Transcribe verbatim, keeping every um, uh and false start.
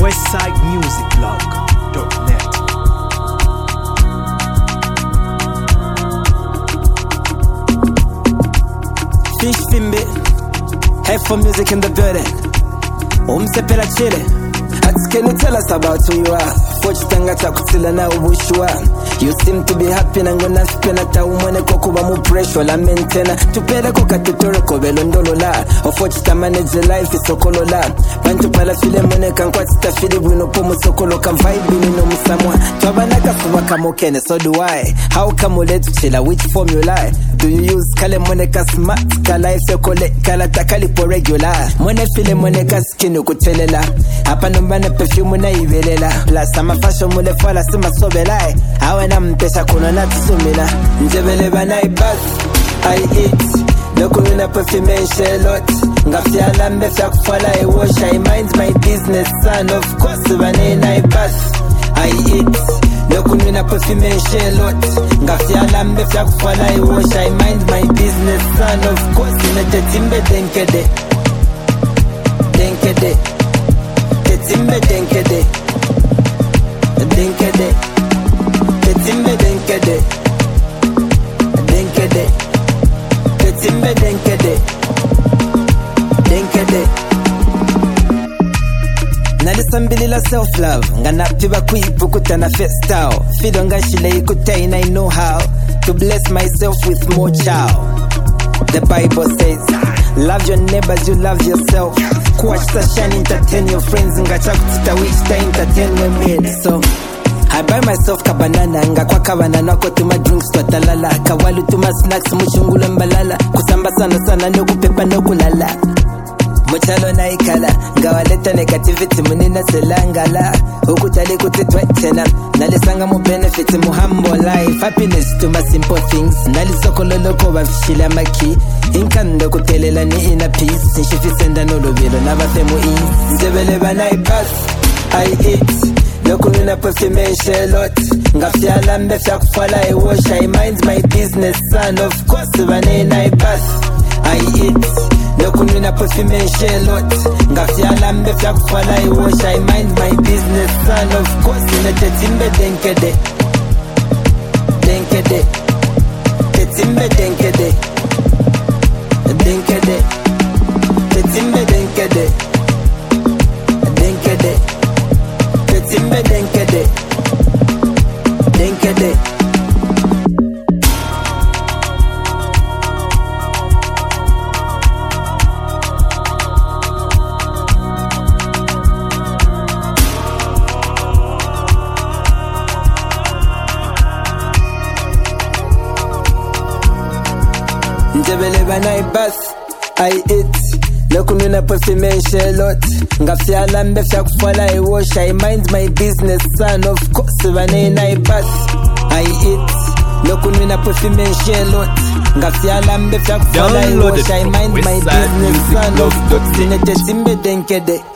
westside music blog dot net. Fish Fimbi, head for music in the building. Umsepela chile. Ask, can you tell us about who you are? Fochitanga chakutila na ubushua. You seem to be happy na ngona spena ta umone kokuba mu pressure la maintain. Tupele ko katutore ko belondolo la. Ofochita manage life isokolo la. Bantu pala file mone kan kwatita fili bwino pomo sokolo kan vibe ni no musamwa. Twabana ka fuba kamokene so do I. How come let chila which formula? Do you use kale mone ka smart ka life yokole kala takali po regular? Mone file mone ka skin ukutelela. Hapa nombane perfume na ivelela. Plus ama fashion mule fala sima sobelai. Awe na mpesa kuno na tusumila. Njebele banai bus I eat. Loko nuna perfume shelot. Ngafia lambe fya kufala I wash. I mind my business son. Of course banai nai bus I eat. Loko nuna perfume shelot. Ngafia lambe fya kufala I wash. I mind my business son. Of course nete timbe denkede Denkede Tetimbe denkede Denkede Tetimbe denkede Denkede Tetimbe denkede Denkede Nalisambilila self-love Nganapiba kuipukuta na festao Fidonga shile ikutai na I know how To bless myself with more chow. The Bible says love your neighbors, you love yourself. Watch the shine, entertain your friends. Ngacha kutita which ta entertain women. So I buy myself kabanana. Ngakwa kabanana ko tuma drinks to talala. Kawalu tuma snacks muchungule mbalala. Kusamba sana sana no kupepa no kulala. Muchalo na ikala. Ngawaleta negativity munina selangala. Ukutali kutitwa tena. Nalisanga mu benefit mu humble life. Happiness to my simple things. Nalisokolo loko bafishila maki. Inkando kutelela ni ina peace. Nshifisenda nolobilo na bafemu ease. Njebele banai bus I eat. Loko nuna perfume shelot. Ngafia lambe fya kufala I wash. I mind my business son. Of course banai nai bus I eat. Loko nuna perfume shelot. Ngafia lambe fya kufala I wash. I mind my business son. Of course nete timbe denkede Denkede Tetimbe denkede Denkede Tetimbe denkede Denkede Tetimbe denkede Denkede Njebele banai bus I eat. Loko nuna perfume shelot. Ngafia lambe fya kufala I wash. I mind my business son. Of course banai nai bus I eat. Loko nuna perfume shelot. Ngafia lambe fya kufala I wash. I mind my business son. Of course nete timbe denkede